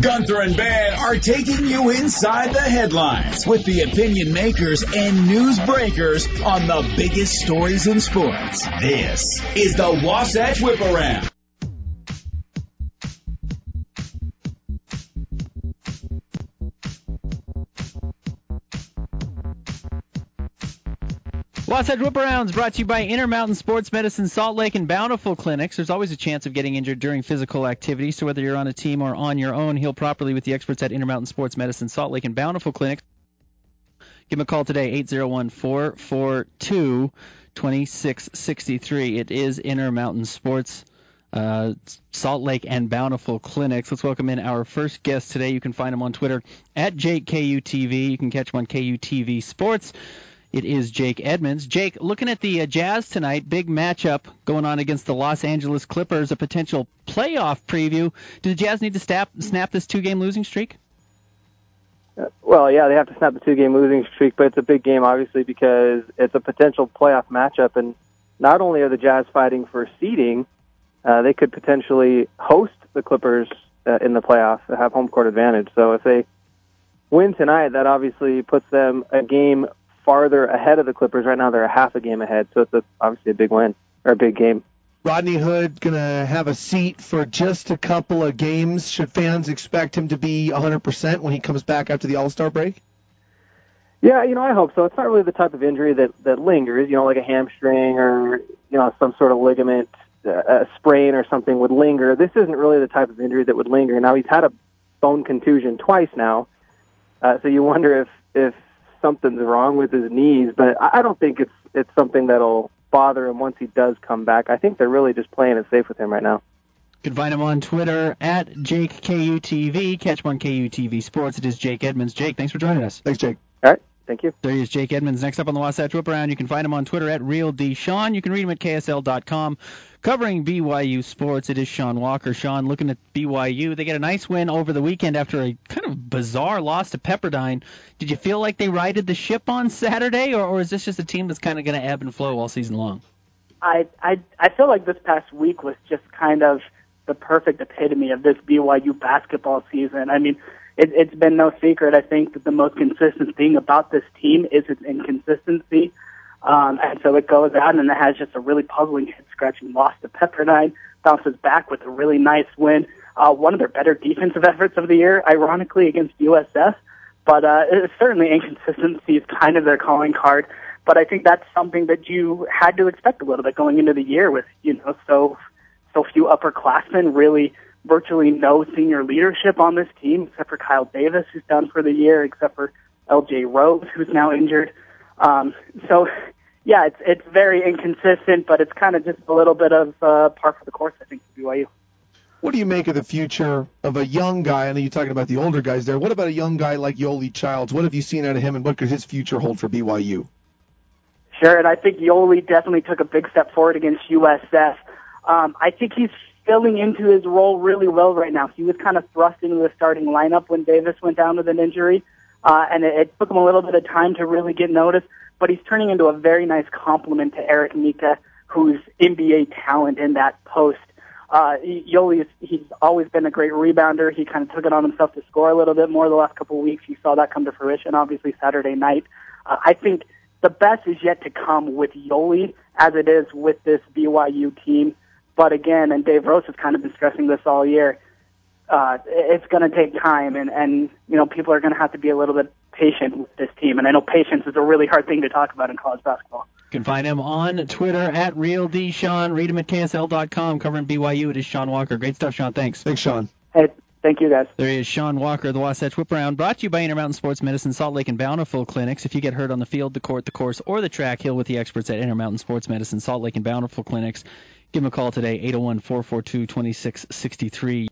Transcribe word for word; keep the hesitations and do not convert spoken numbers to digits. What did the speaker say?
Gunther and Ben are taking you inside the headlines with the opinion makers and news breakers on the biggest stories in sports. This is the Wasatch Whip Around. Wasatch Whip Arounds brought to you by Intermountain Sports Medicine, Salt Lake, and Bountiful Clinics. There's always a chance of getting injured during physical activity, so whether you're on a team or on your own, heal properly with the experts at Intermountain Sports Medicine, Salt Lake, and Bountiful Clinics. Give them a call today, eight oh one, four four two, two six six three. It is Intermountain Sports, uh, Salt Lake, and Bountiful Clinics. Let's welcome in our first guest today. You can find him on Twitter at Jake K U T V. You can catch him on K U T V Sports. It is Jake Edmonds. Jake, looking at the uh, Jazz tonight, big matchup going on against the Los Angeles Clippers, a potential playoff preview. Do the Jazz need to snap, snap this two-game losing streak? Uh, well, yeah, they have to snap the two-game losing streak, but it's a big game, obviously, because it's a potential playoff matchup. And not only are the Jazz fighting for seeding, uh, they could potentially host the Clippers uh, in the playoffs, have home court advantage. So if they win tonight, that obviously puts them a game farther ahead of the Clippers. Right now they're a half a game ahead, so it's a, obviously a big win, or a big game. Rodney Hood going to have a seat for just a couple of games. Should fans expect him to be one hundred percent when he comes back after the All-Star break? Yeah, you know, I hope so. It's not really the type of injury that, that lingers, you know, like a hamstring or, you know, some sort of ligament, uh, a sprain or something would linger. This isn't really the type of injury that would linger. Now, he's had a bone contusion twice now, uh, so you wonder if, if something's wrong with his knees, but I don't think it's it's something that'll bother him once he does come back. I think they're really just playing it safe with him right now. You can find him on Twitter at Jake K U T V. Catch him on K U T V Sports. It is Jake Edmonds. Jake, thanks for joining us. Thanks, Jake. All right. Thank you. There he is, Jake Edmonds. Next up on the Wasatch Whip Around, you can find him on Twitter at RealDSean. You can read him at K S L dot com. Covering B Y U sports, it is Sean Walker. Sean, looking at B Y U, they get a nice win over the weekend after a kind of bizarre loss to Pepperdine. Did you feel like they righted the ship on Saturday, or, or is this just a team that's kind of going to ebb and flow all season long? I, I I feel like this past week was just kind of the perfect epitome of this B Y U basketball season. I mean, it, it's been no secret, I think, that the most consistent thing about this team is its inconsistency. Um, and so it goes out and it has just a really puzzling, head-scratching loss to Pepperdine, bounces back with a really nice win. Uh, one of their better defensive efforts of the year, ironically, against U S F. But uh, it's certainly inconsistency is kind of their calling card. But I think that's something that you had to expect a little bit going into the year with, you know, so so few upperclassmen, really virtually no senior leadership on this team, except for Kyle Davis, who's done for the year, except for L J Rose, who's now injured. Um, so, yeah, it's it's very inconsistent, but it's kind of just a little bit of uh, par for the course, I think, for B Y U. What do you make of the future of a young guy? I know you're talking about the older guys there. What about a young guy like Yoli Childs? What have you seen out of him, and what could his future hold for B Y U? Sure, and I think Yoli definitely took a big step forward against U S F. Um, I think he's filling into his role really well right now. He was kind of thrust into the starting lineup when Davis went down with an injury. Uh, and it, it took him a little bit of time to really get noticed, but he's turning into a very nice complement to Eric Mika, who's N B A talent in that post. Uh, Yoli, is, he's always been a great rebounder. He kind of took it on himself to score a little bit more the last couple of weeks. You saw that come to fruition, obviously, Saturday night. Uh, I think the best is yet to come with Yoli, as it is with this B Y U team. But again, and Dave Rose has kind of been stressing this all year, Uh, it's going to take time, and, and, you know, people are going to have to be a little bit patient with this team. And I know patience is a really hard thing to talk about in college basketball. You can find him on Twitter at RealDSean. Read him at K S L dot com. Covering B Y U, it is Sean Walker. Great stuff, Sean. Thanks. Thanks, Sean. Hey, thank you, guys. There is Sean Walker, the Wasatch Whip Around, brought to you by Intermountain Sports Medicine, Salt Lake, and Bountiful Clinics. If you get hurt on the field, the court, the course, or the track, heal with the experts at Intermountain Sports Medicine, Salt Lake, and Bountiful Clinics. Give them a call today, eight oh one, four four two, two six six three.